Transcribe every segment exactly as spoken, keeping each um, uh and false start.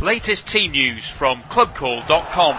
Latest team news from club call dot com.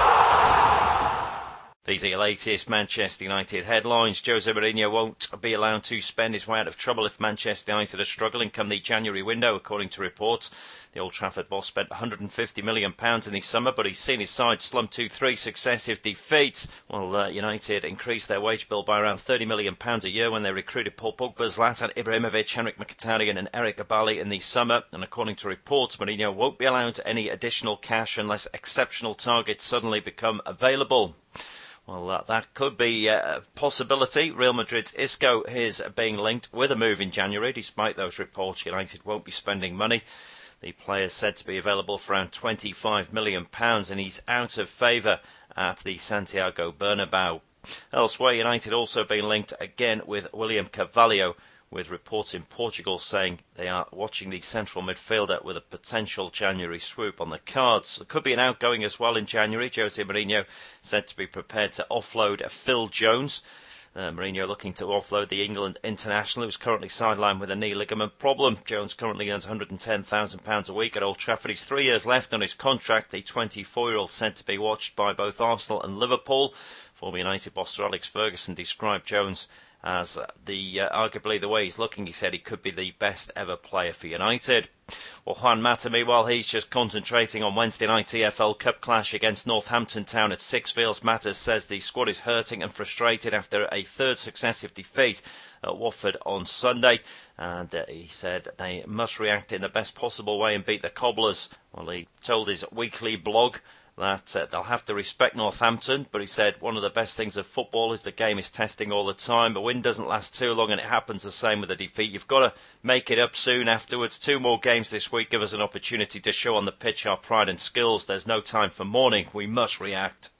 These are your latest Manchester United headlines. Jose Mourinho won't be allowed to spend his way out of trouble if Manchester United are struggling come the January window, according to reports. The Old Trafford boss spent one hundred fifty million pounds in the summer, but he's seen his side slump to three successive defeats. Well, uh, United increased their wage bill by around thirty million pounds a year when they recruited Paul Pogba, Zlatan Ibrahimovic, Henrik Mkhitaryan and Eric Abali in the summer. And according to reports, Mourinho won't be allowed any additional cash unless exceptional targets suddenly become available. Well, uh, that could be a possibility. Real Madrid's Isco is being linked with a move in January. Despite those reports, United won't be spending money. The player is said to be available for around twenty-five million pounds, and he's out of favour at the Santiago Bernabeu. Elsewhere, United also been linked again with William Carvalho, with reports in Portugal saying they are watching the central midfielder with a potential January swoop on the cards. There could be an outgoing as well in January. Jose Mourinho said to be prepared to offload Phil Jones. Uh, Mourinho looking to offload the England international, who's currently sidelined with a knee ligament problem. Jones currently earns one hundred ten thousand pounds a week at Old Trafford. He's three years left on his contract. The twenty-four-year-old said to be watched by both Arsenal and Liverpool. Former United boss Sir Alex Ferguson described Jones as uh, the uh, arguably the way he's looking, he said he could be the best ever player for United. Well, Juan Mata, meanwhile, he's just concentrating on Wednesday night's E F L Cup clash against Northampton Town at Sixfields. Mata says the squad is hurting and frustrated after a third successive defeat at Watford on Sunday, and uh, he said they must react in the best possible way and beat the Cobblers. Well, he told his weekly blog that uh, they'll have to respect Northampton, but he said one of the best things of football is the game is testing all the time. A win doesn't last too long, and it happens the same with a defeat. You've got to make it up soon afterwards. Two more games this week give us an opportunity to show on the pitch our pride and skills. There's no time for mourning. We must react.